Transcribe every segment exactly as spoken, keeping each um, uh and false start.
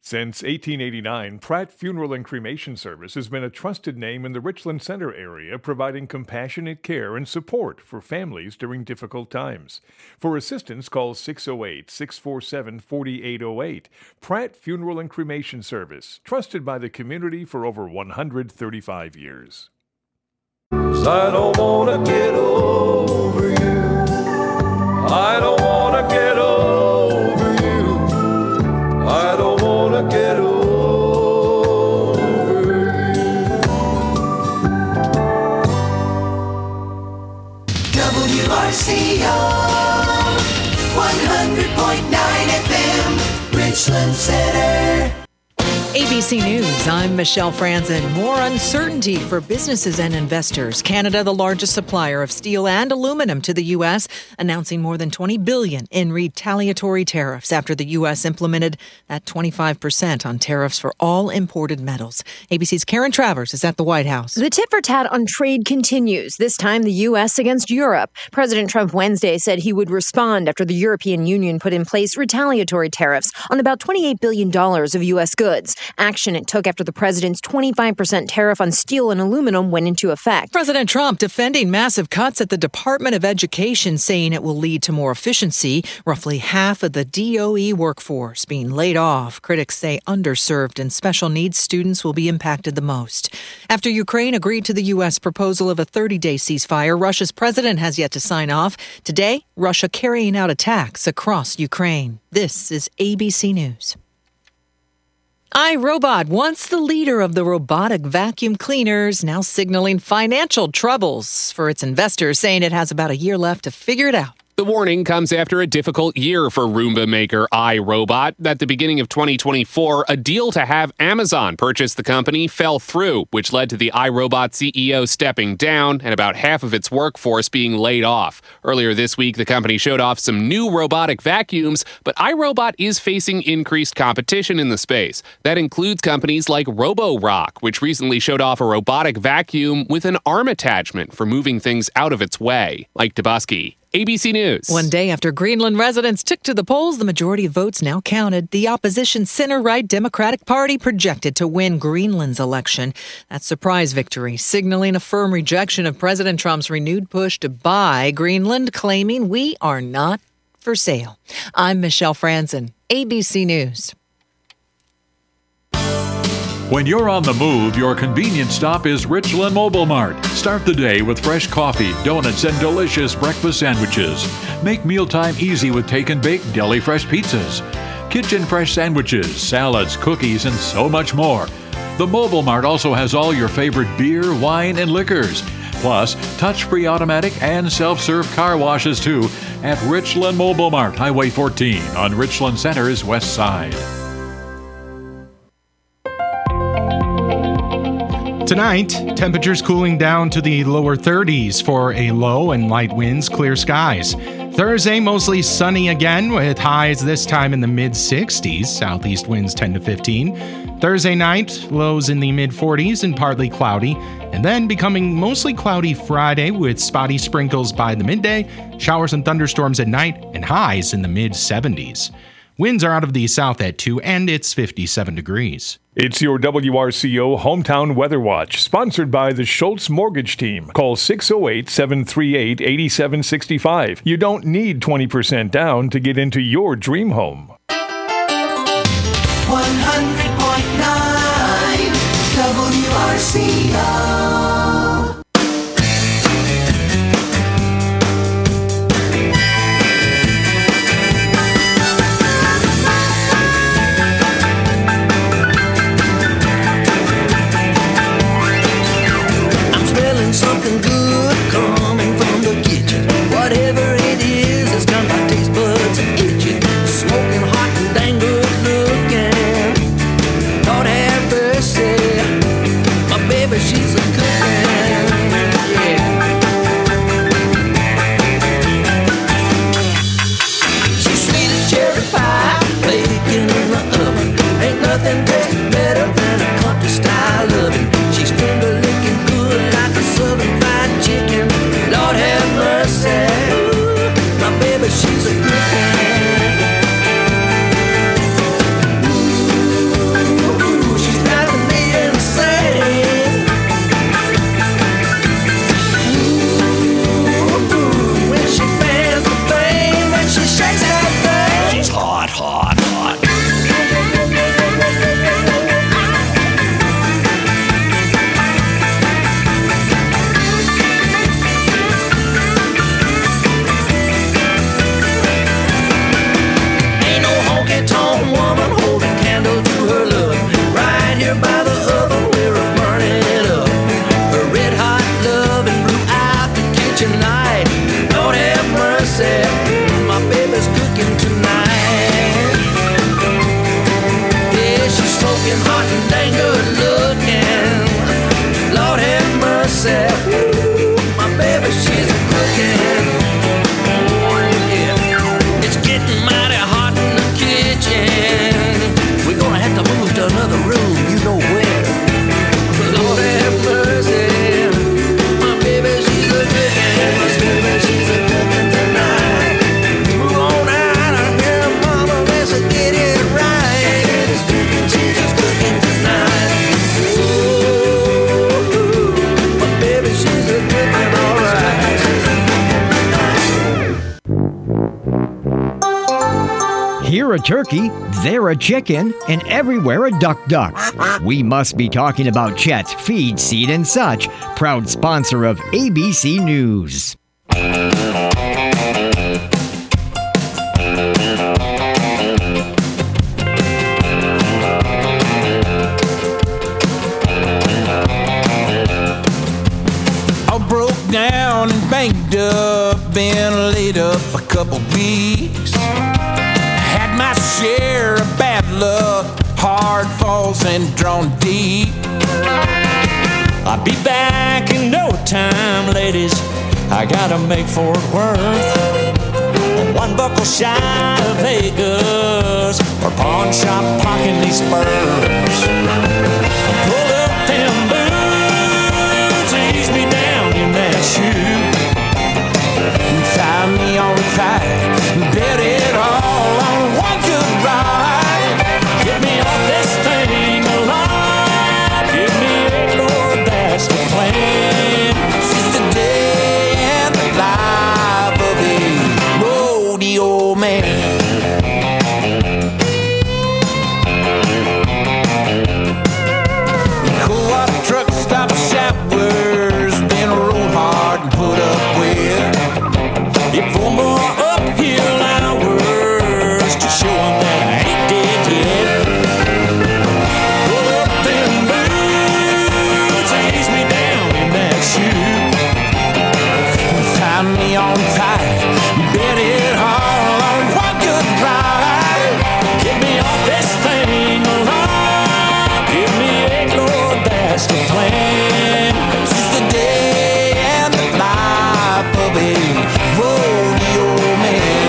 Since eighteen eighty-nine, Pratt Funeral and Cremation Service has been a trusted name in the Richland Center area, providing compassionate care and support for families during difficult times. For assistance, call six oh eight, six four seven, four eight oh eight. Pratt Funeral and Cremation Service, trusted by the community for over one hundred thirty-five years. I don't wanna get over you. I don't wanna get over you. I don't wanna get over you. W R C O one hundred point nine F M, Richland Center. A B C News, I'm Michelle Franzen. More uncertainty for businesses and investors. Canada, the largest supplier of steel and aluminum to the U S, announcing more than twenty billion dollars in retaliatory tariffs after the U S implemented that twenty-five percent on tariffs for all imported metals. A B C's Karen Travers is at the White House. The tit for tat on trade continues, this time the U S against Europe. President Trump Wednesday said he would respond after the European Union put in place retaliatory tariffs on about twenty-eight billion dollars of U S goods. Action it took after the president's twenty-five percent tariff on steel and aluminum went into effect. President Trump defending massive cuts at the Department of Education, saying it will lead to more efficiency. Roughly half of the D O E workforce being laid off. Critics say underserved and special needs students will be impacted the most. After Ukraine agreed to the U S proposal of a thirty-day ceasefire, Russia's president has yet to sign off. Today, Russia carrying out attacks across Ukraine. This is A B C News. iRobot, once the leader of the robotic vacuum cleaners, now signaling financial troubles for its investors, saying it has about a year left to figure it out. The warning comes after a difficult year for Roomba maker iRobot. At the beginning of twenty twenty-four, a deal to have Amazon purchase the company fell through, which led to the iRobot C E O stepping down and about half of its workforce being laid off. Earlier this week, the company showed off some new robotic vacuums, but iRobot is facing increased competition in the space. That includes companies like Roborock, which recently showed off a robotic vacuum with an arm attachment for moving things out of its way. Mike Dubusky, A B C News. One day after Greenland residents took to the polls, the majority of votes now counted. The opposition center-right Democratic Party projected to win Greenland's election. That surprise victory, signaling a firm rejection of President Trump's renewed push to buy Greenland, claiming we are not for sale. I'm Michelle Franzen, A B C News. When you're on the move, your convenience stop is Richland Mobile Mart. Start the day with fresh coffee, donuts, and delicious breakfast sandwiches. Make mealtime easy with take and bake deli fresh pizzas, kitchen fresh sandwiches, salads, cookies, and so much more. The Mobile Mart also has all your favorite beer, wine, and liquors. Plus, touch-free automatic and self-serve car washes too at Richland Mobile Mart, Highway fourteen on Richland Center's west side. Tonight, temperatures cooling down to the lower thirties for a low and light winds, clear skies. Thursday, mostly sunny again with highs this time in the mid-sixties, southeast winds ten to fifteen. Thursday night, lows in the mid-forties and partly cloudy, and then becoming mostly cloudy Friday with spotty sprinkles by the midday, showers and thunderstorms at night, and highs in the mid-seventies. Winds are out of the south at two, and it's fifty-seven degrees. It's your W R C O Hometown Weather Watch, sponsored by the Schultz Mortgage Team. Call six oh eight, seven three eight, eight seven six five. You don't need twenty percent down to get into your dream home. one hundred point nine W R C O. Something good coming from the kitchen. Whatever it is, it's got my taste buds itching. Smoking hot and dang good looking. Lord have mercy, my baby, she's a cooking. Yeah. She's sweet as cherry pie, baking in the oven. Ain't nothing tastes better than a country style oven. She's finger licking good like a southern fried chicken. Lord have mercy, ooh, my baby, she's a good one. Ooh, smoking hot and dang good looking. Lord have mercy, ooh, my baby, she's a cooking. Yeah. It's getting mighty hot in the kitchen. We're gonna have to move to another room, you know where. Lord have mercy, my baby, she's a cooking. My baby, she's a cooking tonight. Move on out of here, mama, let's get it right. She's cooking, she's a cooking tonight. Ooh, my baby, she's a cooking, all right. Here a turkey, there a chicken, and everywhere a duck duck. We must be talking about Chet, Feed, Seed, and Such, proud sponsor of A B C News. I broke down and banged up, been laid up a couple weeks. Had my share of bad luck, hard falls and drawn deep. I'll be back in no time, ladies. I gotta make Fort Worth. One buckle shy of Vegas, or pawn shop pocketing these spurs. Pull up them boots, ease me down in that shoe. Tie me on tight, bet it all on one good ride. Get me off this thing alive. Give me a Lord, that's the plan. Since the day and the life of a rodeo man. Cool water truck stop showers, been roll hard and put up with. If four more uphill hours to show them that I ain't dead yet. Pull up them boots, ease me down in that shoe. Tie me on tight, bet it all on one good ride. Get me off this thing alive. Give me a Lord, that's the plan. Since the day and the life of a rodeo man.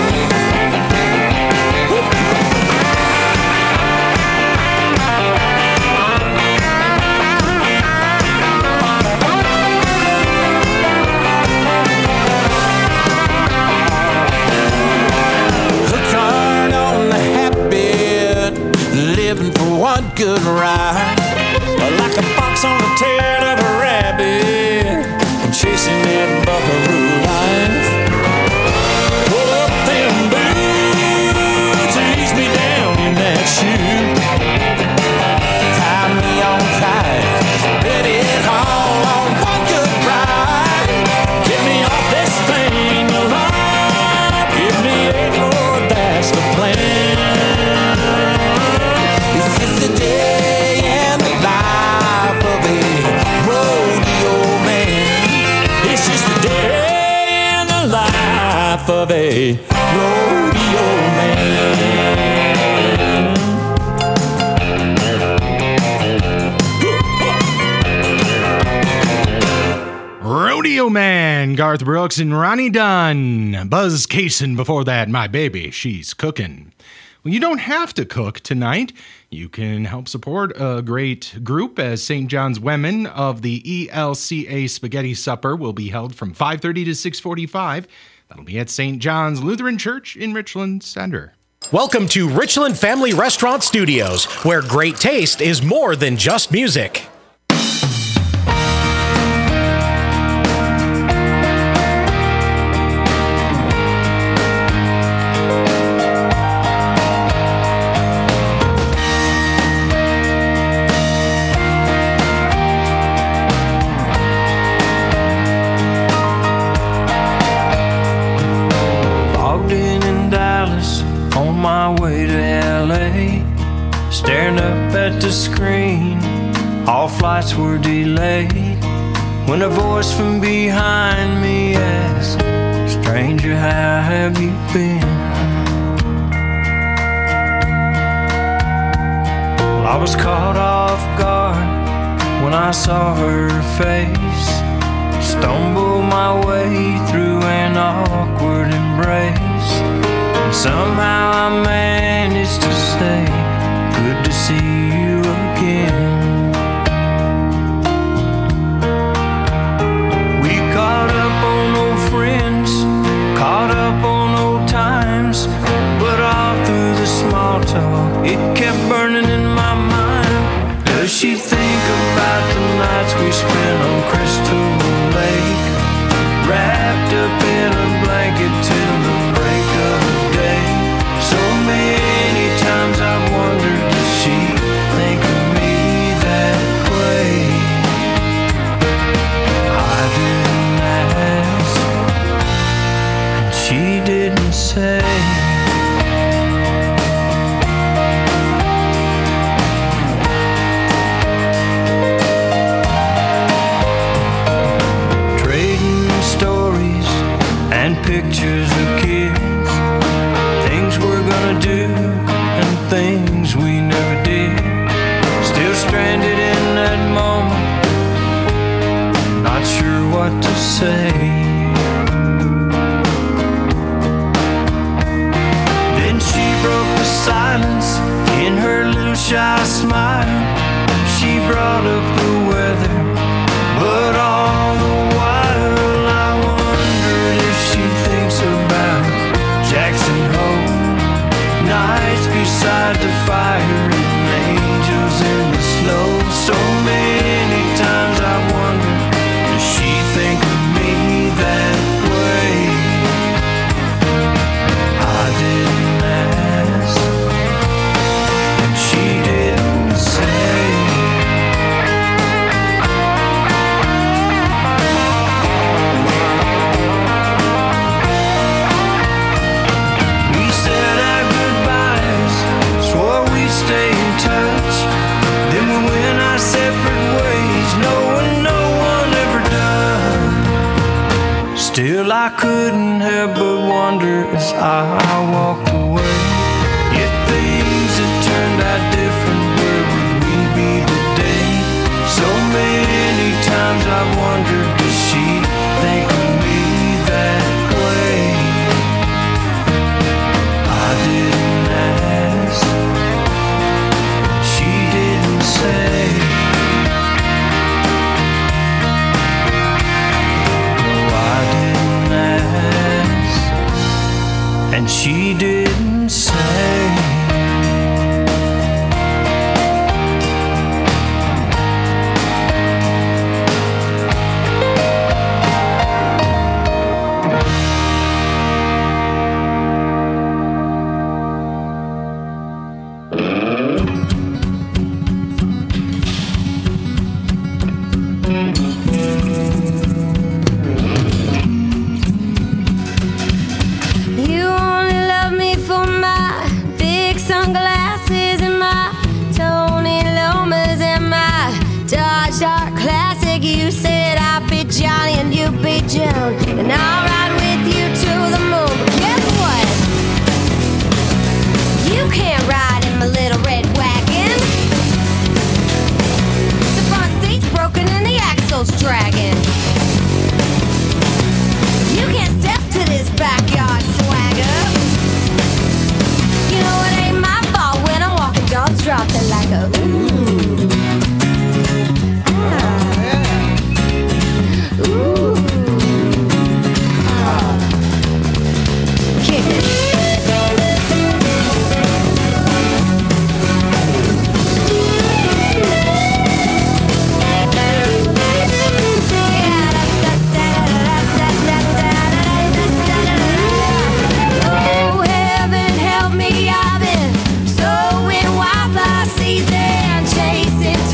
Hooked hard on the habit, living for one good ride. Like a fox on the tail of a rabbit, I'm chasing that buckaroo life. Pull up them boots, ease me down in that shoe. Tie me on tight, bet it all on one good ride. Get me off this thing alive. Give me a Lord, that's the plan. This is the day and the life of a rodeo man. It's just the day and the life of a rodeo man. Rodeo Man, Garth Brooks and Ronnie Dunn. Buzz Cason before that, My Baby, She's Cooking. Well, you don't have to cook tonight. You can help support a great group as Saint John's Women of the E L C A Spaghetti Supper will be held from five thirty to six forty-five. That'll be at Saint John's Lutheran Church in Richland Center. Welcome to Richland Family Restaurant Studios, where great taste is more than just music. Staring up at the screen, all flights were delayed, when a voice from behind me asked, "Stranger, how have you been?" Well, I was caught off guard when I saw her face. Stumbled my way through an awkward embrace, and somehow I managed to say, good to see you again. We caught up on old friends, caught up on old times, but all through the small talk, it kept burning in my mind. Does she think about the nights we spent on Crystal Lake, wrapped up in a blanket till the break of day? So many times I've wondered, does she think of me that way? I didn't ask, and she didn't say. Pictures of kids, things we're gonna do and things we never did. Still stranded in that moment, not sure what to say. Then she broke the silence in her little shy smile. She brought up the weather, but all the while I wondered if she thinks about Jackson Hole, nights beside the fire and angels in the snow. So many times I wondered, does she think of me that way? I didn't ask, and she didn't say. Stay in touch, then we went our separate ways, knowing no one ever does. Still I couldn't help but wonder as I walked away, if things had turned out different, where would we be today? So many times I've wondered, does she think of me that way? I didn't ask, say. No, I didn't ask, and she didn't say. And I'll ride with you to the moon. But guess what? You can't ride in my little red wagon. The front seat's broken and the axle's dragging. You can't step to this backyard swagger. You know it ain't my fault when I'm walking dogs drop it like a ooh. Chasing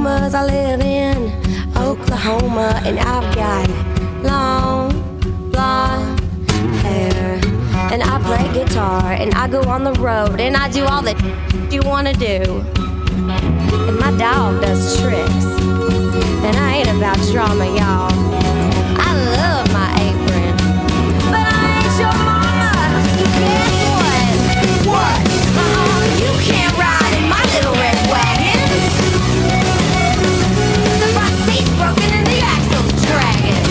Oklahomas. I live in Oklahoma, and I've got long blonde hair, and I play guitar, and I go on the road, and I do all the you wanna do, and my dog does tricks, and I ain't about drama, y'all. I love my apron, but I ain't your mama, so guess what? What? Uh-uh, you can't ride in my little red wagon. The front seat's broken and the axle's dragging.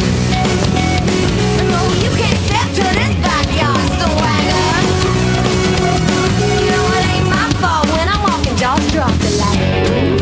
No, you can't step to this backyard swagger. You know it ain't my fault when I'm walking, jaws drop the ladder.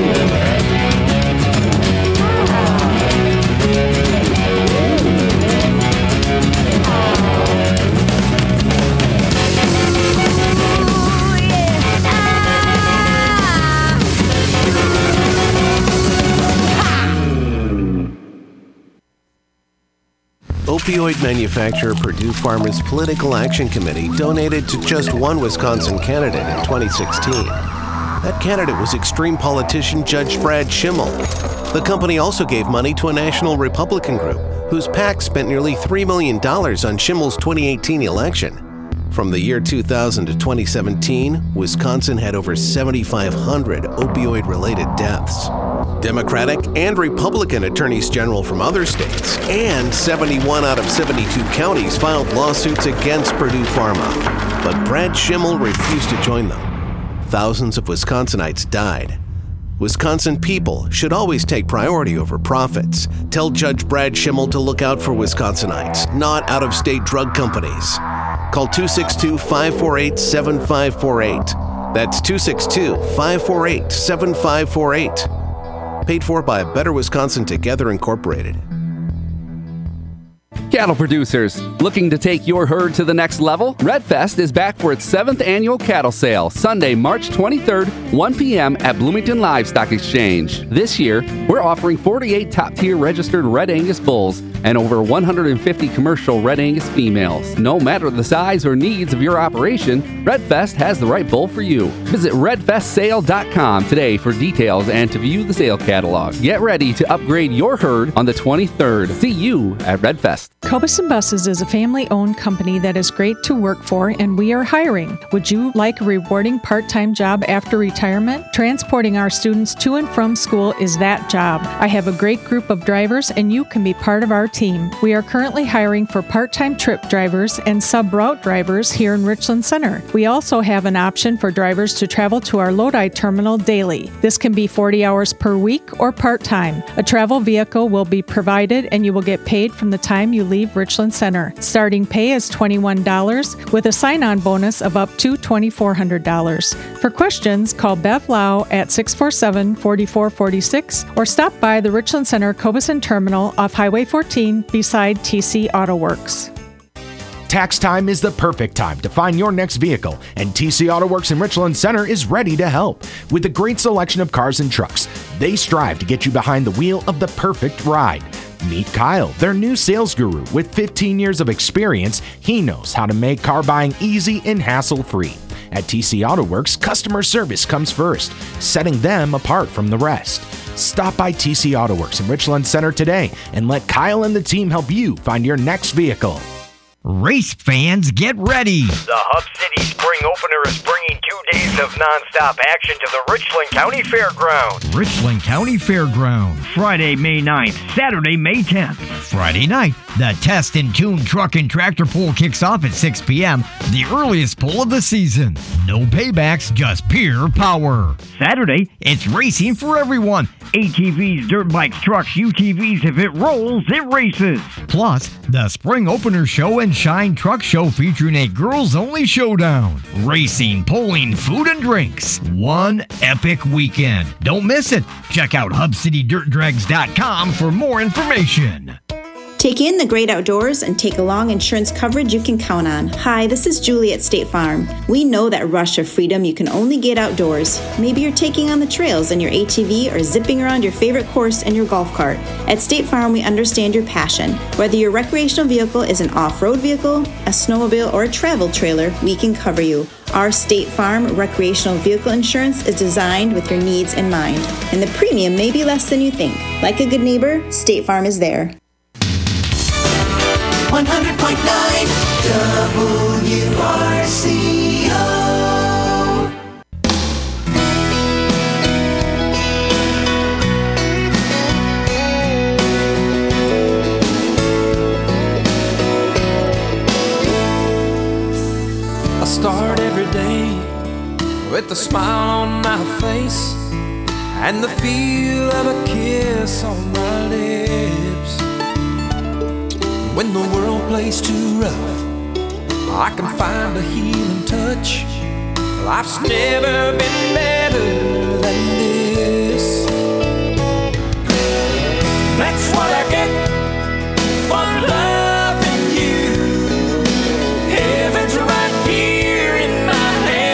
Opioid manufacturer Purdue Pharma's Political Action Committee donated to just one Wisconsin candidate in twenty sixteen. That candidate was extreme politician Judge Brad Schimmel. The company also gave money to a national Republican group whose PAC spent nearly three million dollars on Schimmel's twenty eighteen election. From the year two thousand to twenty seventeen, Wisconsin had over seventy-five hundred opioid-related deaths. Democratic and Republican attorneys general from other states and seventy-one out of seventy-two counties filed lawsuits against Purdue Pharma. But Brad Schimmel refused to join them. Thousands of Wisconsinites died. Wisconsin people should always take priority over profits. Tell Judge Brad Schimmel to look out for Wisconsinites, not out-of-state drug companies. Call two six two, five four eight, seven five four eight. That's two six two, five four eight, seven five four eight. Paid for by Better Wisconsin Together Incorporated. Cattle producers, looking to take your herd to the next level? Redfest is back for its seventh annual cattle sale, Sunday, March twenty-third, one p.m. at Bloomington Livestock Exchange. This year, we're offering forty-eight top-tier registered Red Angus bulls and over one hundred fifty commercial Red Angus females. No matter the size or needs of your operation, Redfest has the right bull for you. Visit red fest sale dot com today for details and to view the sale catalog. Get ready to upgrade your herd on the twenty-third. See you at Redfest. Cobus Buses is a family-owned company that is great to work for, and we are hiring. Would you like a rewarding part-time job after retirement? Transporting our students to and from school is that job. I have a great group of drivers, and you can be part of our team. We are currently hiring for part-time trip drivers and sub-route drivers here in Richland Center. We also have an option for drivers to travel to our Lodi terminal daily. This can be forty hours per week or part-time. A travel vehicle will be provided, and you will get paid from the time you leave Richland Center. Starting pay is twenty-one dollars with a sign-on bonus of up to twenty-four hundred dollars. For questions, call Bev Lau at six four seven, four four four six or stop by the Richland Center Cobeson Terminal off Highway fourteen beside T C Auto Works. Tax time is the perfect time to find your next vehicle, and T C Auto Works in Richland Center is ready to help. With a great selection of cars and trucks, they strive to get you behind the wheel of the perfect ride. Meet Kyle, their new sales guru. With fifteen years of experience, he knows how to make car buying easy and hassle-free. At T C Auto Works, customer service comes first, setting them apart from the rest. Stop by T C Auto Works in Richland Center today and let Kyle and the team help you find your next vehicle. Race fans, get ready! The Hub City Spring Opener is bringing two days of nonstop action to the Richland County Fairgrounds. Richland County Fairground. Friday, May ninth, Saturday, May tenth. Friday night, the Test and Tune Truck and Tractor Pull kicks off at six p.m., the earliest pull of the season. No paybacks, just pure power. Saturday, it's racing for everyone. A T Vs, dirt bikes, trucks, U T Vs, if it rolls, it races. Plus, the Spring Opener Show and Shine Truck Show featuring a girls-only showdown. Racing, pulling, food, and drinks. One epic weekend. Don't miss it. Check out hub city dirt drags dot com for more information. Take in the great outdoors and take along insurance coverage you can count on. Hi, this is Julie at State Farm. We know that rush of freedom you can only get outdoors. Maybe you're taking on the trails in your A T V or zipping around your favorite course in your golf cart. At State Farm, we understand your passion. Whether your recreational vehicle is an off-road vehicle, a snowmobile, or a travel trailer, we can cover you. Our State Farm recreational vehicle insurance is designed with your needs in mind, and the premium may be less than you think. Like a good neighbor, State Farm is there. one hundred point nine W R C O. I start every day with a smile on my face and the feel of a kiss on my lips. When the world plays too rough, I can find a healing touch. Life's never been better than this. That's what I get for loving you. Heaven's right here in my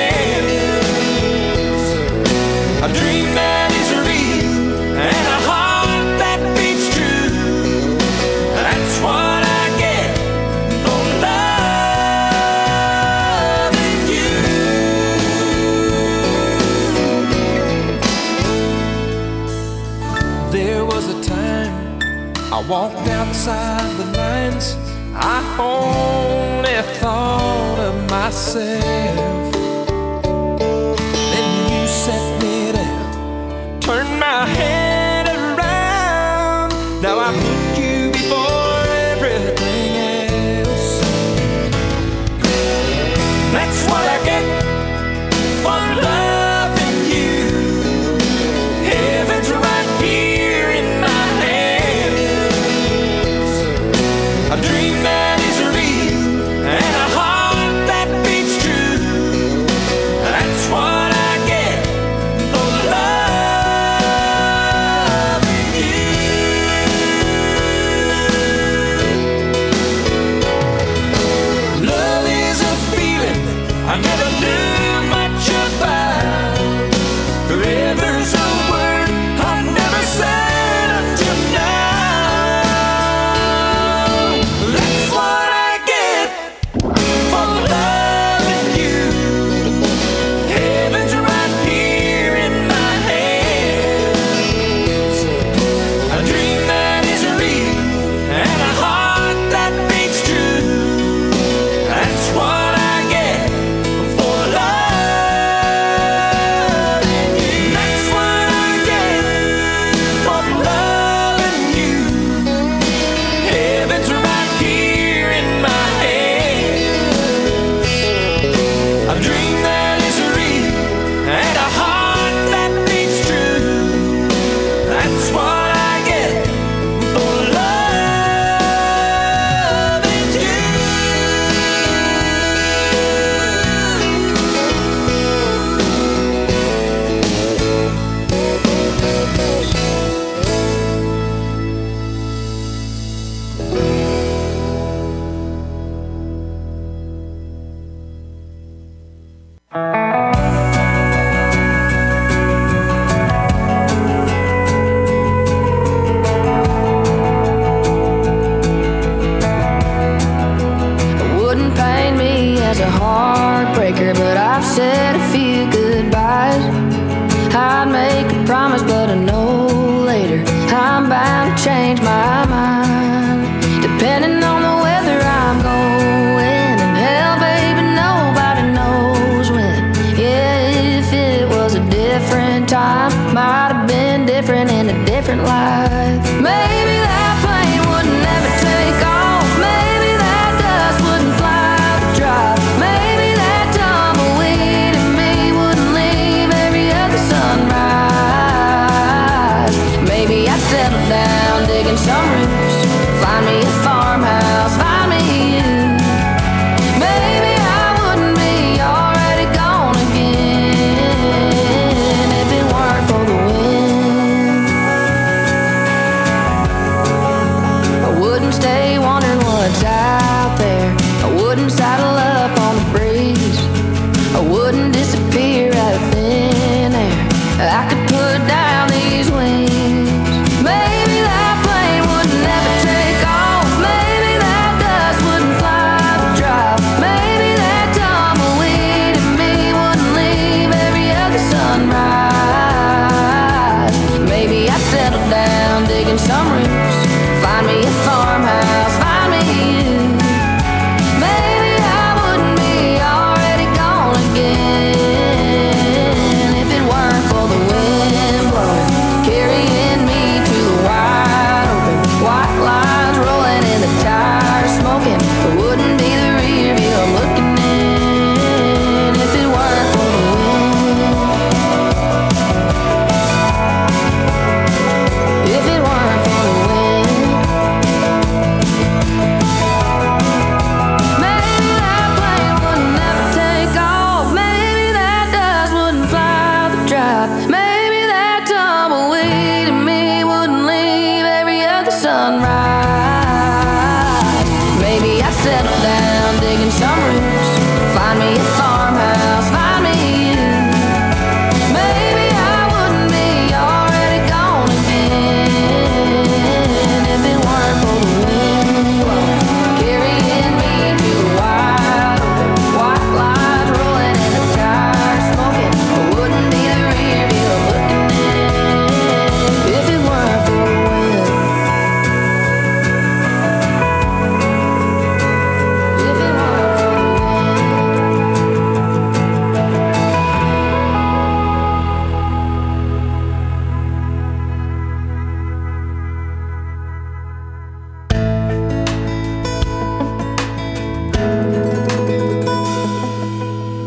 hands. A dream that is real and a heart that beats true. That's what I walked outside the lines, I only thought of myself. Then you set me down, turned my head around. Now I put you before everything else. That's what I get for loving you. Heaven's right here in my a dream that is real and a heart that beats true. That's what I get for loving you. Love is a feeling I never knew much about. Forever's a word I've never said until now. Some roots, find me a farmhouse.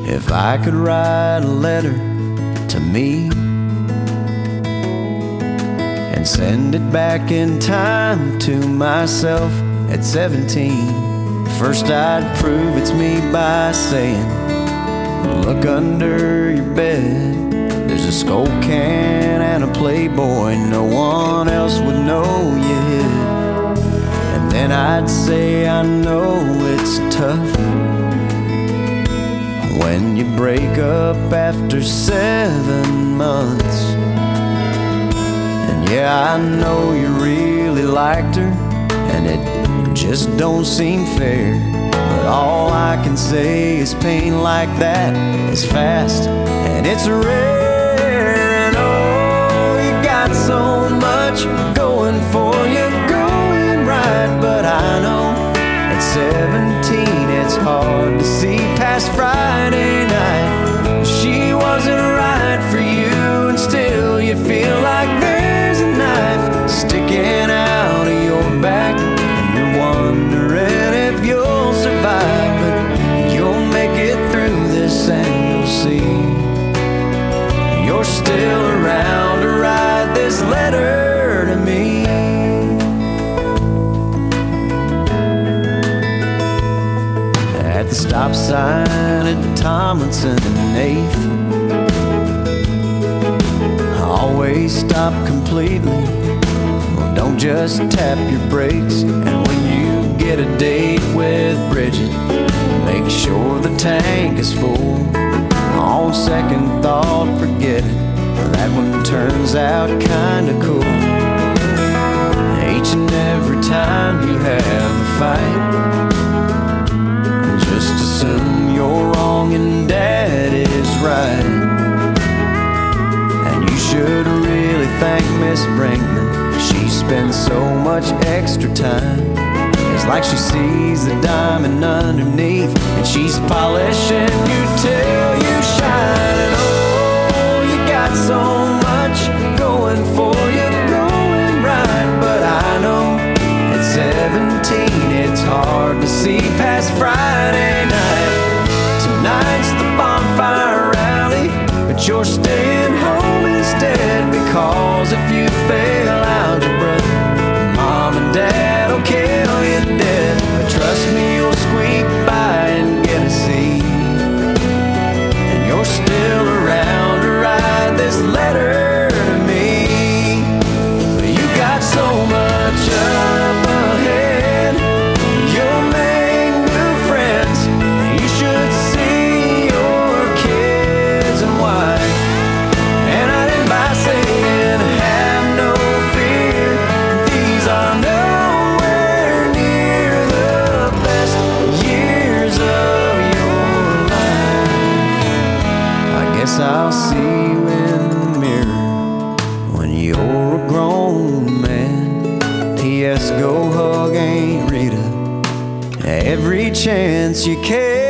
If I could write a letter to me and send it back in time to myself at seventeen, first I'd prove it's me by saying, look under your bed, there's a Skull can and a Playboy no one else would know you hid. And then I'd say, I know it's tough when you break up after seven months. And yeah, I know you really liked her, and it just don't seem fair. But all I can say is pain like that is fast and it's rare. And oh, you got so much going for you, going right. But I know at seventeen it's hard to see past Friday night. She wasn't right for you, and still you feel like there's a knife sticking out of your back, and you're wondering if you'll survive. But you'll make it through this and you'll see you're still around to write this letter to me. At the stop sign at Tomlinson and eighth, always stop completely. Well, don't just tap your brakes. And when you get a date with Bridget, make sure the tank is full. On second thought, forget it, that one turns out kinda cool. Each and every time you have a fight, just assume you're wrong and Dad is right. And you should really thank Miss Brinkman, she spends so much extra time. It's like she sees the diamond underneath, and she's polishing you till you shine. And oh, you got so much going for you, going right. But I know at seventeen it's hard to see past Friday night. Tonight's the bonfire rally, but you're staying home instead, because if you fail algebra, Mom and Dad will kill you dead. But trust me, you'll squeak by and get a C, and you're still around to write this letter to me. You got so much up ahead, you'll make new friends, you should see your kids and wife. And I didn't by saying have no fear, these are nowhere near the best years of your life. I guess I'll see you in the mirror when you're a grown man. P S go hug Aunt Rita every chance you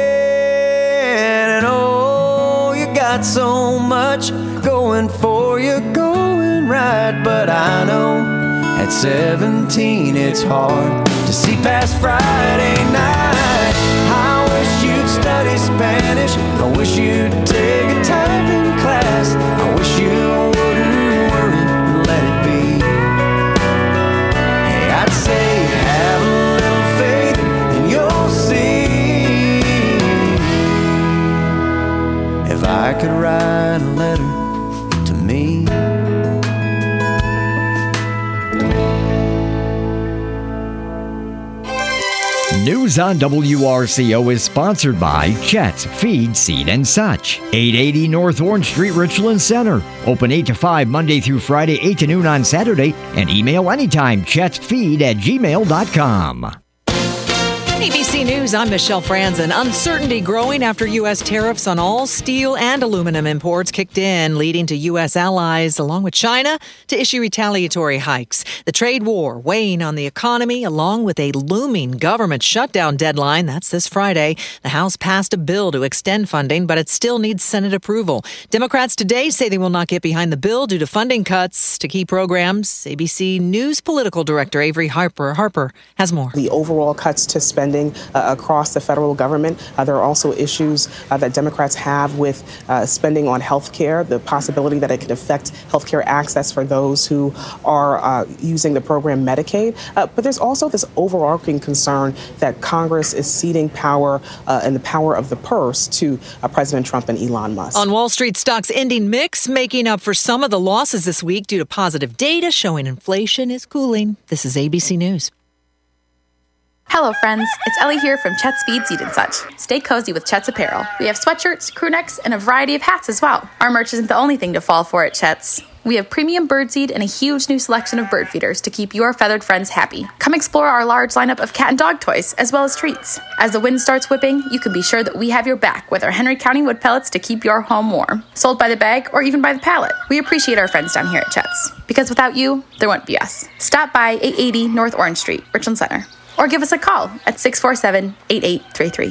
can. And oh, you got so much going for you, going right. But I know at seventeen it's hard to see past Friday night. I wish you'd study Spanish, I wish you'd take a typing class, I wish you wouldn't worry and let it be. Hey, I'd say have a little faith and you'll see. If I could write a letter to me. News on W R C O is sponsored by Chet's Feed, Seed and Such. eight eighty North Orange Street, Richland Center. Open eight to five Monday through Friday, eight to noon on Saturday. And email anytime, chetsfeed at gmail dot com. A B C News, I'm Michelle Franzen. Uncertainty growing after U S tariffs on all steel and aluminum imports kicked in, leading to U S allies, along with China, to issue retaliatory hikes. The trade war weighing on the economy, along with a looming government shutdown deadline. That's this Friday. The House passed a bill to extend funding, but it still needs Senate approval. Democrats today say they will not get behind the bill due to funding cuts to key programs. A B C News political director Avery Harper, Harper has more. The overall cuts to spending spending uh, across the federal government. Uh, there are also issues uh, that Democrats have with uh, spending on health care, the possibility that it could affect health care access for those who are uh, using the program Medicaid. Uh, but there's also this overarching concern that Congress is ceding power uh, and the power of the purse to uh, President Trump and Elon Musk. On Wall Street, stocks ending mixed, making up for some of the losses this week due to positive data showing inflation is cooling. This is A B C News. Hello, friends. It's Ellie here from Chet's Feed, Seed and Such. Stay cozy with Chet's apparel. We have sweatshirts, crew necks, and a variety of hats as well. Our merch isn't the only thing to fall for at Chet's. We have premium birdseed and a huge new selection of bird feeders to keep your feathered friends happy. Come explore our large lineup of cat and dog toys, as well as treats. As the wind starts whipping, you can be sure that we have your back with our Henry County wood pellets to keep your home warm. Sold by the bag or even by the pallet. We appreciate our friends down here at Chet's. Because without you, there wouldn't be us. Stop by eight eighty North Orange Street, Richland Center. Or give us a call at six four seven, eight eight three three.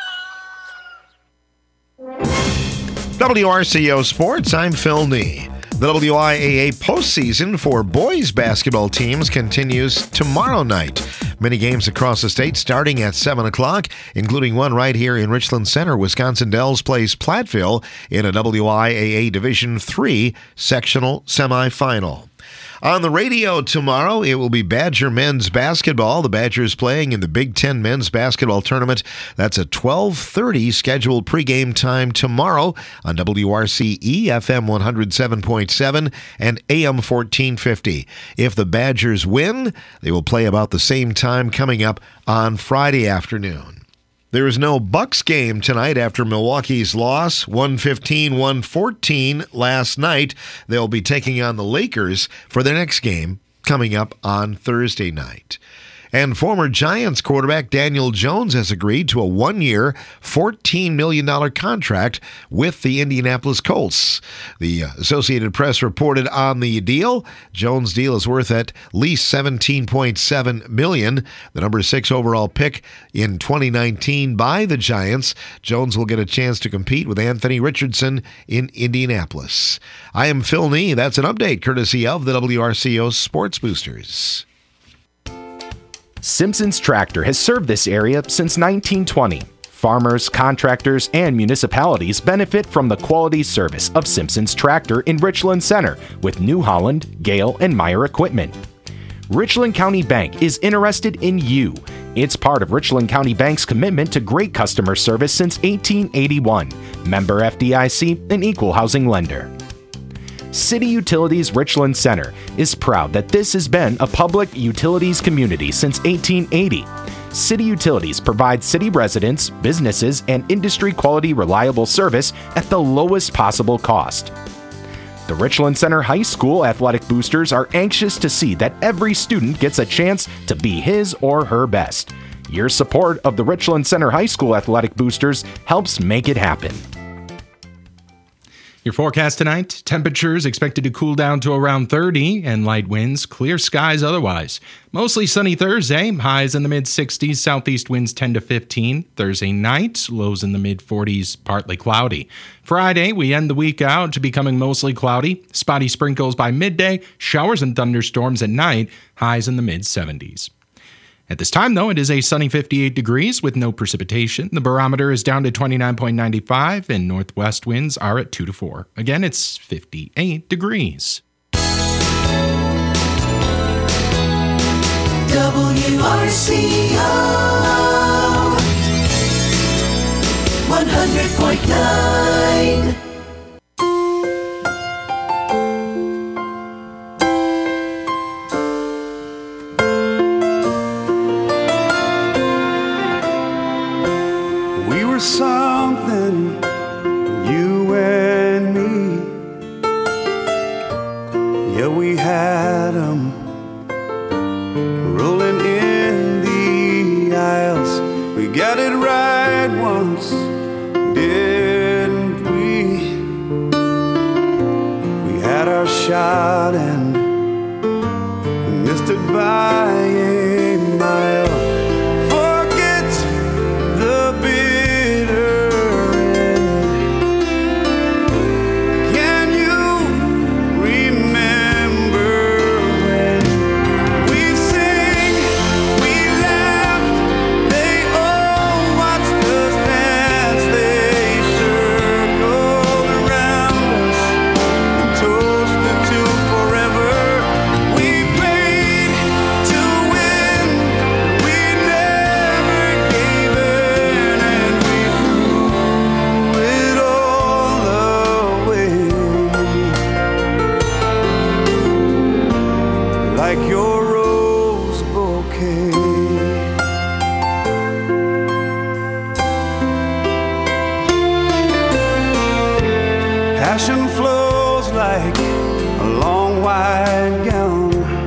W R C O Sports, I'm Phil Nee. The W I A A postseason for boys basketball teams continues tomorrow night. Many games across the state starting at seven o'clock, including one right here in Richland Center. Wisconsin Dells plays Platteville in a W I A A Division three sectional semifinal. On the radio tomorrow, it will be Badger men's basketball. The Badgers playing in the Big Ten men's basketball tournament. That's a twelve thirty scheduled pregame time tomorrow on W R C E F M one oh seven point seven and A M fourteen fifty. If the Badgers win, they will play about the same time coming up on Friday afternoon. There is no Bucks game tonight after Milwaukee's loss, one fifteen to one fourteen last night. They'll be taking on the Lakers for their next game coming up on Thursday night. And former Giants quarterback Daniel Jones has agreed to a one-year, fourteen million dollars contract with the Indianapolis Colts. The Associated Press reported on the deal. Jones' deal is worth at least seventeen point seven million dollars. The number six overall pick in twenty nineteen by the Giants. Jones will get a chance to compete with Anthony Richardson in Indianapolis. I am Phil Nee. That's an update courtesy of the W R C O Sports Boosters. Simpson's Tractor has served this area since nineteen twenty. Farmers, contractors, and municipalities benefit from the quality service of Simpson's Tractor in Richland Center with New Holland, Gale, and Meyer equipment. Richland County Bank is interested in you. It's part of Richland County Bank's commitment to great customer service since eighteen eighty-one. Member F D I C, an equal housing lender. City Utilities Richland Center is proud that this has been a public utilities community since eighteen eighty. City Utilities provides city residents, businesses, and industry-quality reliable service at the lowest possible cost. The Richland Center High School Athletic Boosters are anxious to see that every student gets a chance to be his or her best. Your support of the Richland Center High School Athletic Boosters helps make it happen. Your forecast tonight, temperatures expected to cool down to around thirty and light winds, clear skies otherwise. Mostly sunny Thursday, highs in the mid sixties, southeast winds ten to fifteen. Thursday night, lows in the mid forties, partly cloudy. Friday, we end the week out becoming mostly cloudy, spotty sprinkles by midday, showers and thunderstorms at night, highs in the mid seventies. At this time, though, it is a sunny fifty-eight degrees with no precipitation. The barometer is down to twenty-nine point nine five, and northwest winds are at two to four. Again, it's fifty-eight degrees. W R C O one hundred point nine. Something, you and me. Yeah, we had them rolling in the aisles. We got it right once, didn't we? We had our shot and we missed it by a mile. Forget the big They like your rose bouquet. Passion flows like a long white gown,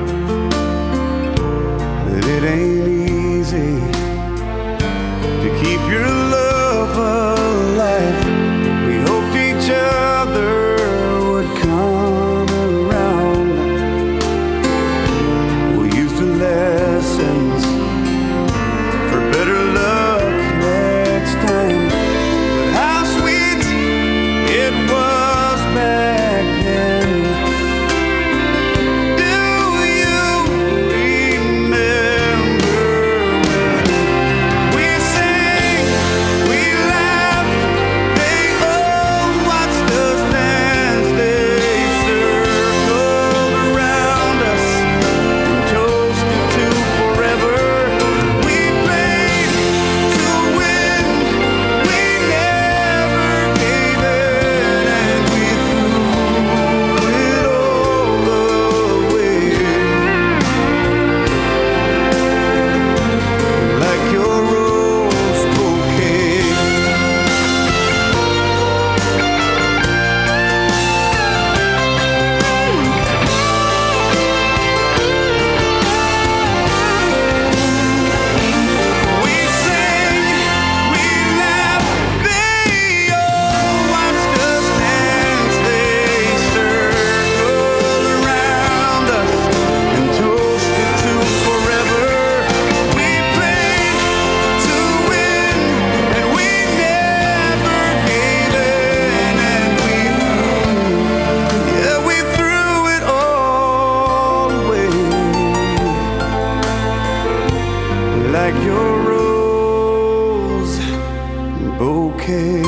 but it ain't easy to keep your love alive. We hoped each other would come around. We used the lessons for better luck next time. But how sweet it was back then. Do you remember when we sang, we laughed, they all watched us dance, they circled around us and toasted to forever. We played to win, we never gave in, and we threw it all away. Like your rose bouquet. We sang, we laughed, they all watched us dance, they circled around us and toasted to forever. We played to win, and we never gave in, and we threw, yeah, we threw it all away. Like your rose bouquet.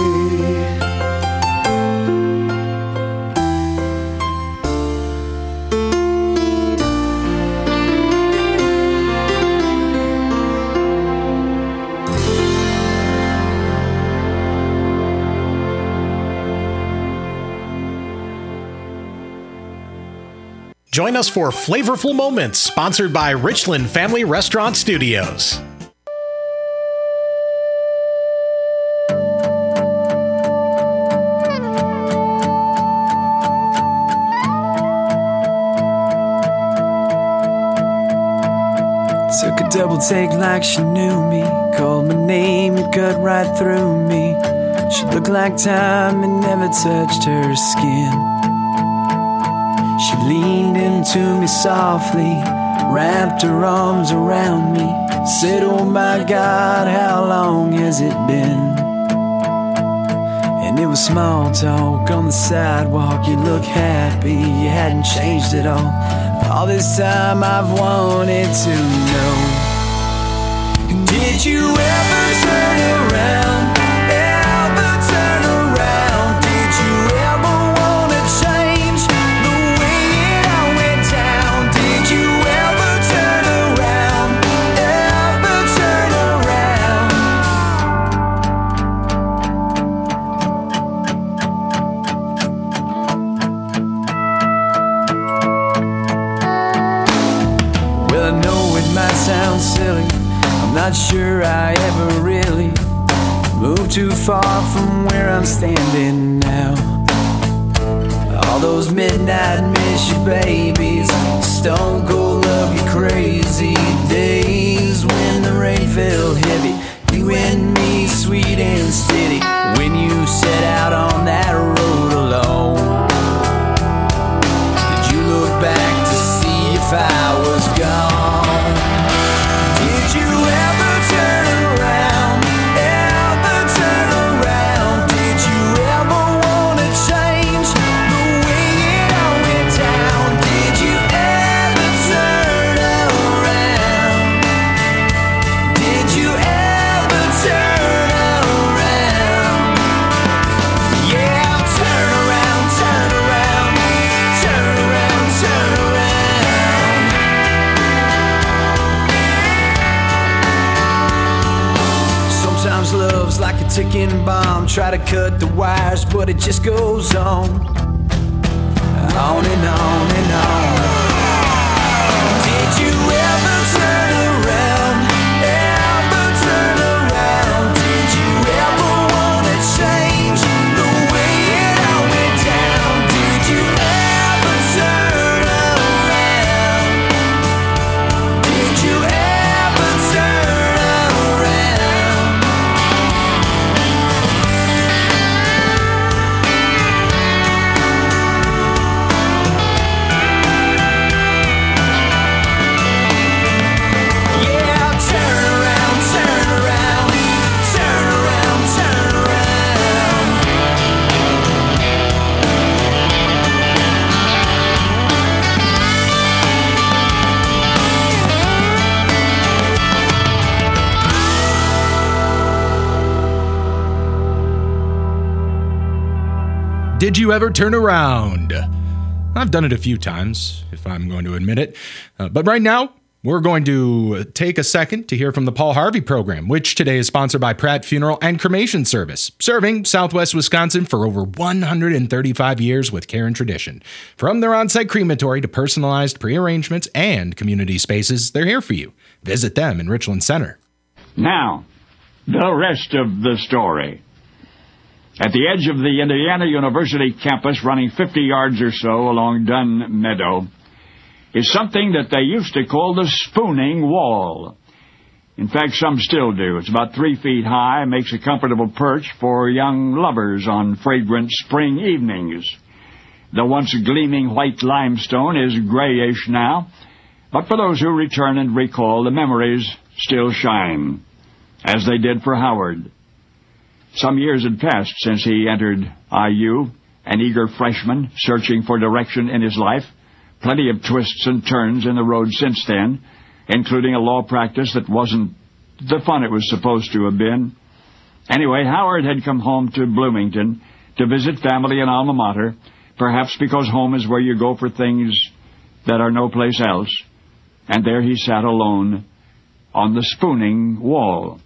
Join us for Flavorful Moments, sponsored by Richland Family Restaurant Studios. Took a double take like she knew me. Called my name, it cut right through me. She looked like time and never touched her skin. She leaned into me softly, wrapped her arms around me, said, oh my God, how long has it been? And it was small talk on the sidewalk. You look happy, you hadn't changed at all. All this time I've wanted to know, did you ever turn around? Ever turn around? Did you ever wanna change the way it all went down? Did you ever turn around? Ever turn around? Well, I know it might sound silly, I'm not sure I ever really moved too far from where I'm standing now. All those midnight miss you babies, stone cold love you crazy days when the rain fell heavy, you and me sweet and steady, when you set out on that road alone. Did you look back to see if I was gone? Did you ever turn around? Ever turn around? Did you ever wanna change the way it all went down? Did you ever turn around? Did you ever turn around? Yeah, turn around, turn around, turn around, turn around. Sometimes love's like a ticking bomb. Try to cut the wires, but it just goes on, on and on and on. Did you ever turn around? I've done it a few times, if I'm going to admit it. Uh, but right now, we're going to take a second to hear from the Paul Harvey program, which today is sponsored by Pratt Funeral and Cremation Service, serving Southwest Wisconsin for over one hundred thirty-five years with care and tradition. From their on-site crematory to personalized pre-arrangements and community spaces, they're here for you. Visit them in Richland Center. Now, the rest of the story. At the edge of the Indiana University campus, running fifty yards or so along Dunn Meadow, is something that they used to call the spooning wall. In fact, some still do. It's about three feet high, makes a comfortable perch for young lovers on fragrant spring evenings. The once gleaming white limestone is grayish now, but for those who return and recall, the memories still shine, as they did for Howard. Some years had passed since he entered I U, an eager freshman searching for direction in his life. Plenty of twists and turns in the road since then, including a law practice that wasn't the fun it was supposed to have been. Anyway, Howard had come home to Bloomington to visit family and alma mater, perhaps because home is where you go for things that are no place else. And there he sat alone on the spooning wall.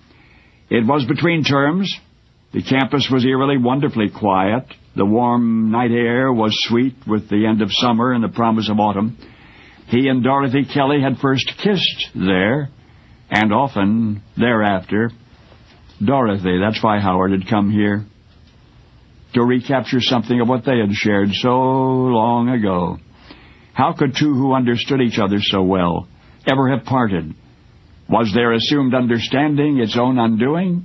It was between terms. The campus was eerily wonderfully quiet. The warm night air was sweet with the end of summer and the promise of autumn. He and Dorothy Kelly had first kissed there, and often thereafter. Dorothy, that's why Howard had come here, to recapture something of what they had shared so long ago. How could two who understood each other so well ever have parted? Was their assumed understanding its own undoing?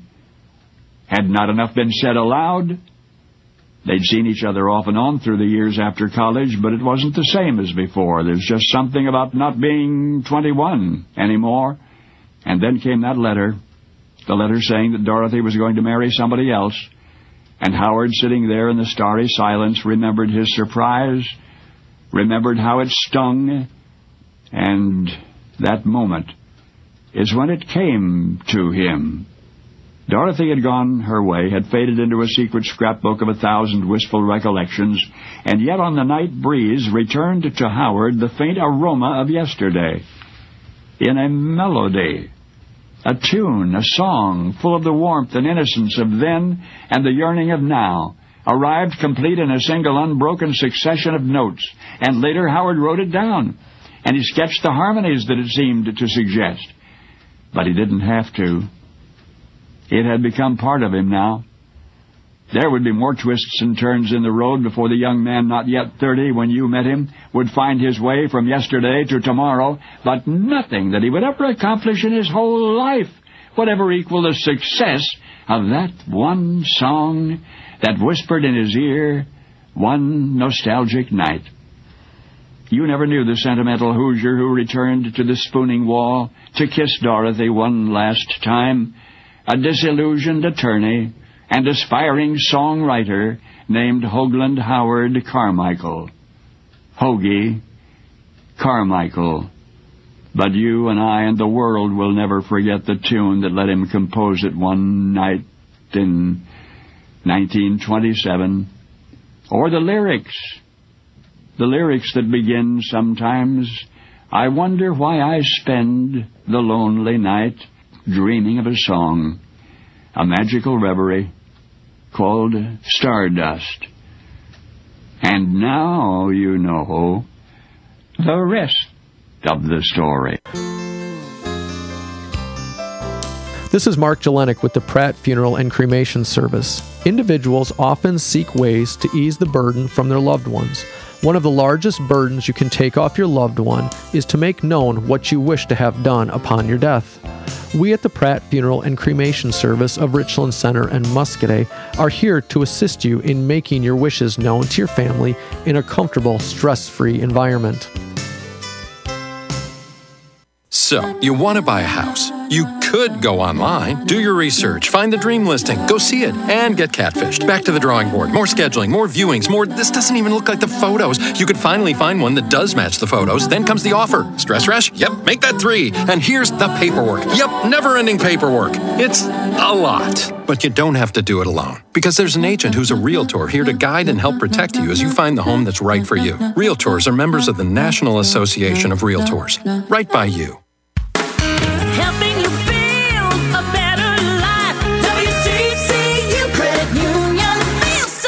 Had not enough been said aloud? They'd seen each other off and on through the years after college, but it wasn't the same as before. There's just something about not being twenty-one anymore. And then came that letter, the letter saying that Dorothy was going to marry somebody else. And Howard, sitting there in the starry silence, remembered his surprise, remembered how it stung, and that moment is when it came to him. Dorothy had gone her way, had faded into a secret scrapbook of a thousand wistful recollections, and yet on the night breeze returned to Howard the faint aroma of yesterday. In a melody, a tune, a song, full of the warmth and innocence of then and the yearning of now, arrived complete in a single unbroken succession of notes, and later Howard wrote it down, and he sketched the harmonies that it seemed to suggest. But he didn't have to. It had become part of him now. There would be more twists and turns in the road before the young man, not yet thirty when you met him, would find his way from yesterday to tomorrow, but nothing that he would ever accomplish in his whole life would ever equal the success of that one song that whispered in his ear one nostalgic night. You never knew the sentimental Hoosier who returned to the spooning wall to kiss Dorothy one last time, a disillusioned attorney and aspiring songwriter named Hoagland Howard Carmichael. Hoagie Carmichael. But you and I and the world will never forget the tune that let him compose it one night in nineteen twenty-seven. Or the lyrics. The lyrics that begin sometimes, I wonder why I spend the lonely night dreaming of a song, a magical reverie called Stardust. And now you know the rest of the story. This is Mark Jelenik with the Pratt Funeral and Cremation Service. Individuals often seek ways to ease the burden from their loved ones. One of the largest burdens you can take off your loved one is to make known what you wish to have done upon your death. We at the Pratt Funeral and Cremation Service of Richland Center and Muscoda are here to assist you in making your wishes known to your family in a comfortable, stress-free environment. So, you want to buy a house. You could go online, do your research, find the dream listing, go see it, and get catfished. Back to the drawing board. More scheduling, more viewings, more this doesn't even look like the photos. You could finally find one that does match the photos. Then comes the offer. Stress rush? Yep, make that three. And here's the paperwork. Yep, never-ending paperwork. It's a lot. But you don't have to do it alone. Because there's an agent who's a realtor here to guide and help protect you as you find the home that's right for you. Realtors are members of the National Association of Realtors. Right by you. Helping you build a better life. W C C U Credit Union feels so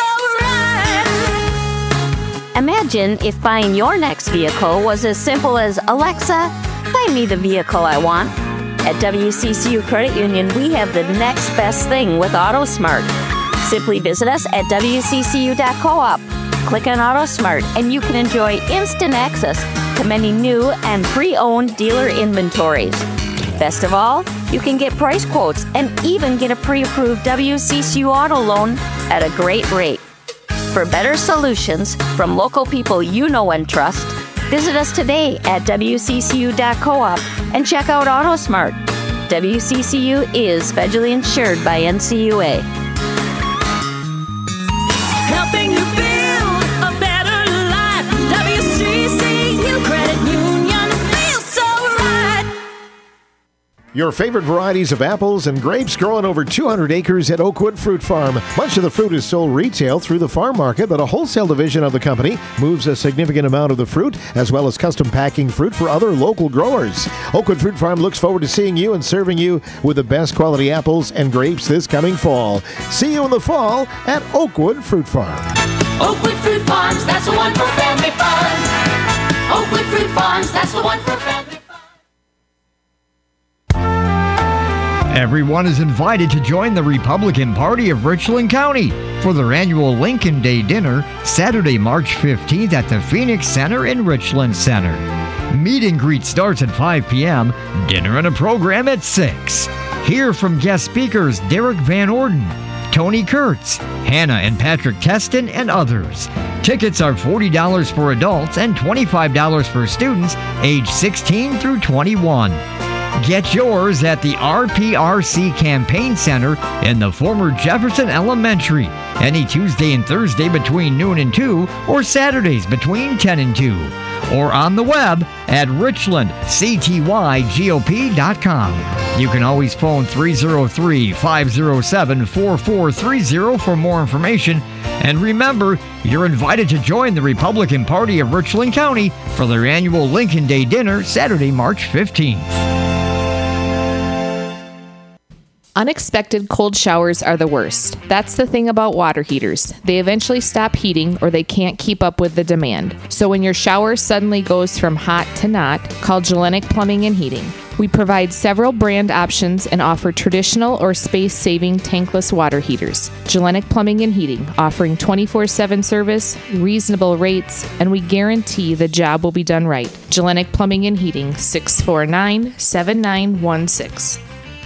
right. Imagine if buying your next vehicle was as simple as, Alexa, find me the vehicle I want. At W C C U Credit Union, we have the next best thing with AutoSmart. Simply visit us at W C C U dot coop. Click on AutoSmart and you can enjoy instant access to many new and pre-owned dealer inventories. Best of all, you can get price quotes and even get a pre-approved W C C U auto loan at a great rate. For better solutions from local people you know and trust, visit us today at W C C U dot coop and check out AutoSmart. W C C U is federally insured by N C U A. Helping you build a better life. W C C U Credit Union feels so right. Your favorite varieties of apples and grapes grow on over two hundred acres at Oakwood Fruit Farm. Much of the fruit is sold retail through the farm market, but a wholesale division of the company moves a significant amount of the fruit, as well as custom packing fruit for other local growers. Oakwood Fruit Farm looks forward to seeing you and serving you with the best quality apples and grapes this coming fall. See you in the fall at Oakwood Fruit Farm. Oakwood Fruit Farms, that's the one for family fun. Oakwood Fruit Farms, that's the one for family fun. Everyone is invited to join the Republican Party of Richland County for their annual Lincoln Day dinner, Saturday, March fifteenth at the Phoenix Center in Richland Center. Meet and greet starts at five p.m., dinner and a program at six. Hear from guest speakers Derek Van Orden, Tony Kurtz, Hannah and Patrick Teston, and others. Tickets are forty dollars for adults and twenty-five dollars for students age sixteen through twenty-one. Get yours at the R P R C Campaign Center in the former Jefferson Elementary, any Tuesday and Thursday between noon and two, or Saturdays between ten and two, or on the web at richland c t y g o p dot com. You can always phone three oh three, five oh seven, four four three oh for more information. And remember, you're invited to join the Republican Party of Richland County for their annual Lincoln Day dinner, Saturday, March fifteenth. Unexpected cold showers are the worst. That's the thing about water heaters. They eventually stop heating or they can't keep up with the demand. So when your shower suddenly goes from hot to not, call Jelenik Plumbing and Heating. We provide several brand options and offer traditional or space-saving tankless water heaters. Jelenik Plumbing and Heating, offering twenty-four seven service, reasonable rates, and we guarantee the job will be done right. Jelenik Plumbing and Heating, six four nine, seven nine one six.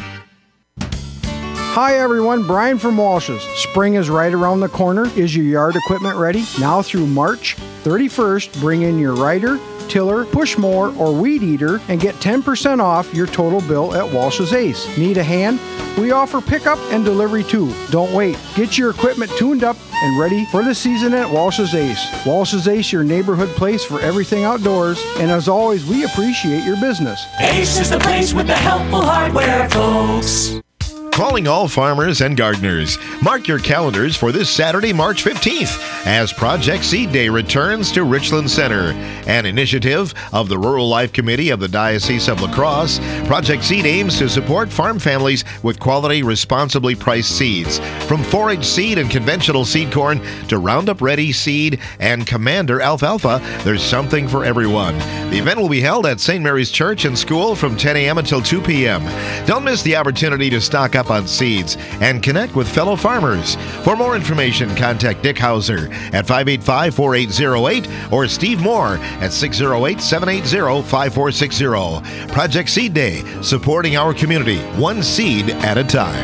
Hi everyone, Brian from Walsh's. Spring is right around the corner. Is your yard equipment ready? Now through March thirty-first, bring in your rider, tiller, push mower, or weed eater and get ten percent off your total bill at Walsh's Ace. Need a hand? We offer pickup and delivery too. Don't wait. Get your equipment tuned up and ready for the season at Walsh's Ace. Walsh's Ace, your neighborhood place for everything outdoors. And as always, we appreciate your business. Ace is the place with the helpful hardware, folks. Calling all farmers and gardeners. Mark your calendars for this Saturday, March fifteenth, as Project Seed Day returns to Richland Center. An initiative of the Rural Life Committee of the Diocese of La Crosse, Project Seed aims to support farm families with quality, responsibly priced seeds. From forage seed and conventional seed corn to Roundup Ready seed and Commander alfalfa, there's something for everyone. The event will be held at Saint Mary's Church and School from ten a.m. until two p.m. Don't miss the opportunity to stock up on seeds and connect with fellow farmers. For more information, contact Dick Hauser at five eight five, four eight zero eight or Steve Moore at six zero eight, seven eight zero, five four six zero. Project Seed Day, supporting our community one seed at a time.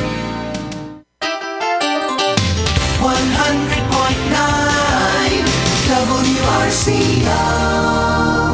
one hundred point nine W R C O.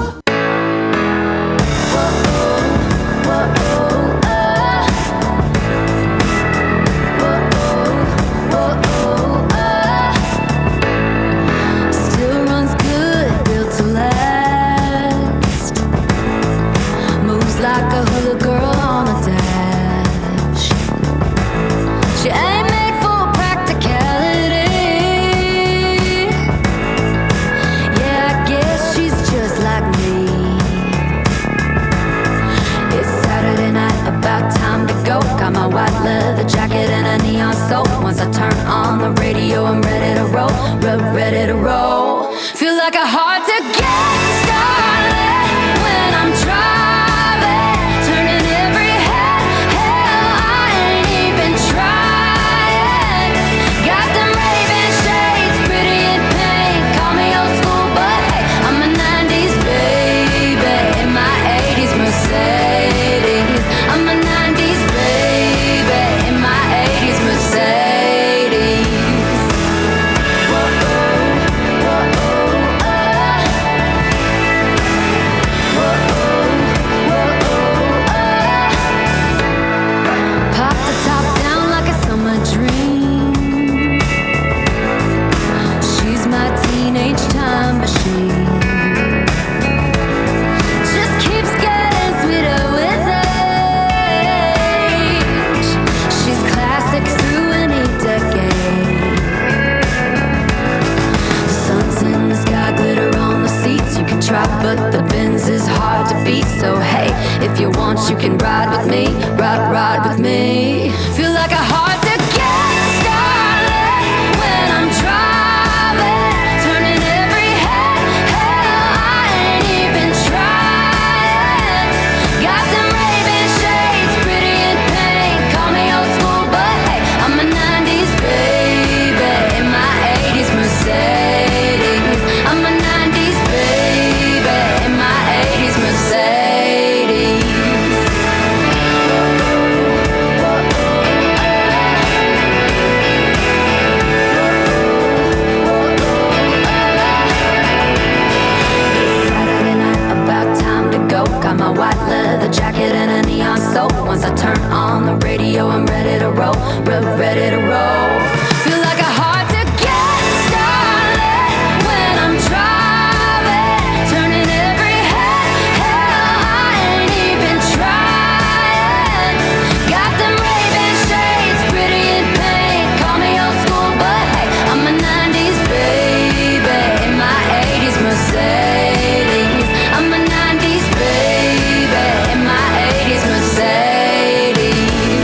My white leather jacket and a neon soul. Once I turn on the radio, I'm ready to roll, re- ready to roll. Feel like a hard to get started when I'm driving, turning every head. Hell, I ain't even trying. Got them raving shades, pretty in pink. Call me old school, but hey, I'm a nineties baby in my eighties Mercedes. I'm a nineties baby. But the Benz is hard to beat. So hey, if you want, you can ride with me, ride, ride with me. Feel like a hard to get started when I'm driving, turning every head. Hell, I ain't even trying. Got them raving shades, pretty in pink. Call me old school, but hey, I'm a nineties baby in my eighties Mercedes. I'm a nineties baby in my eighties Mercedes. It's Saturday night, about time to go. Got my white leather jacket and a neon soul. Once I turn on the radio, I'm ready to roll, re- ready to roll. Feel like a hard to get started when I'm driving, turning every head. Hell, I ain't even trying. Got them raving shades, pretty in pink. Call me old school, but hey, I'm a nineties baby in my eighties Mercedes. I'm a nineties baby in my eighties Mercedes.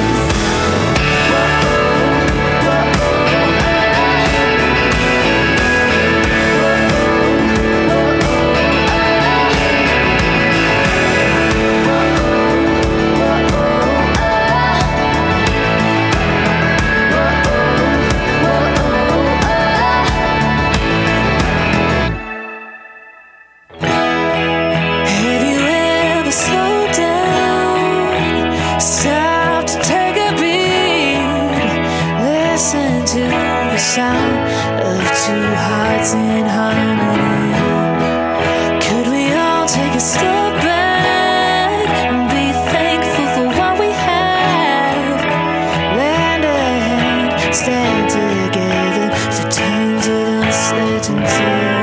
Have you ever slowed down, stopped to take a beat, listen to the sound of two hearts in harmony? Could we all take a step back and be thankful for what we have? Lend a hand, stand together through times of uncertainty.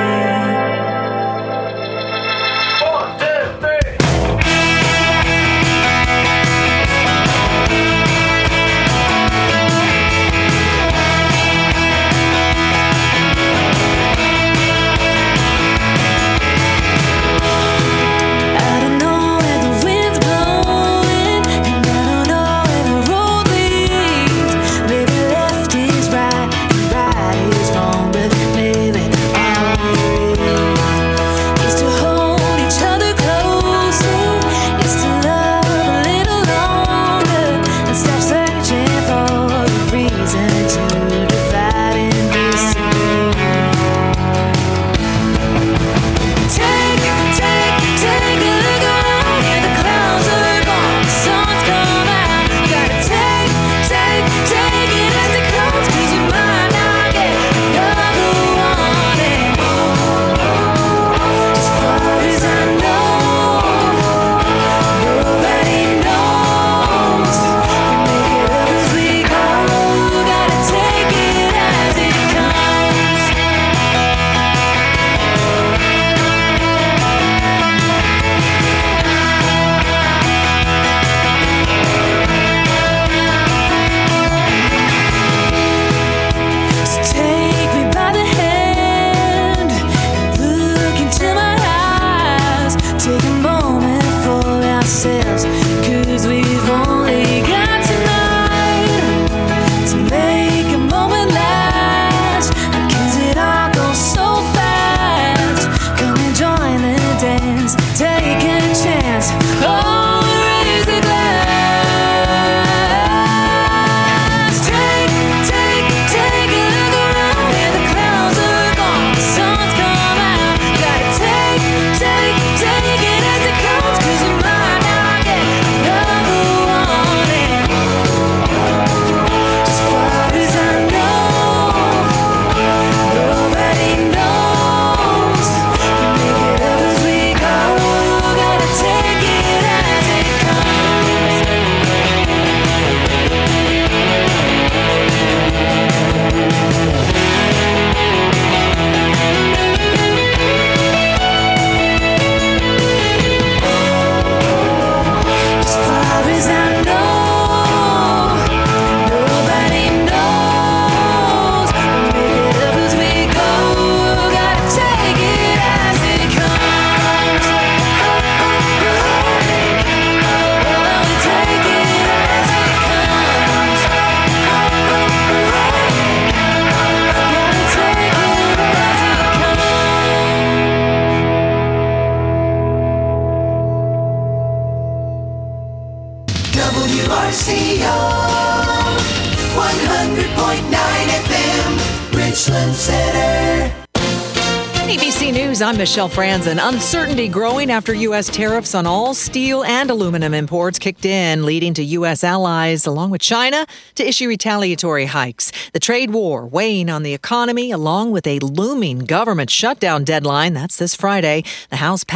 Center. A B C News, I'm Michelle Franzen. Uncertainty growing after U S tariffs on all steel and aluminum imports kicked in, leading to U S allies, along with China, to issue retaliatory hikes. The trade war weighing on the economy, along with a looming government shutdown deadline. That's this Friday. The House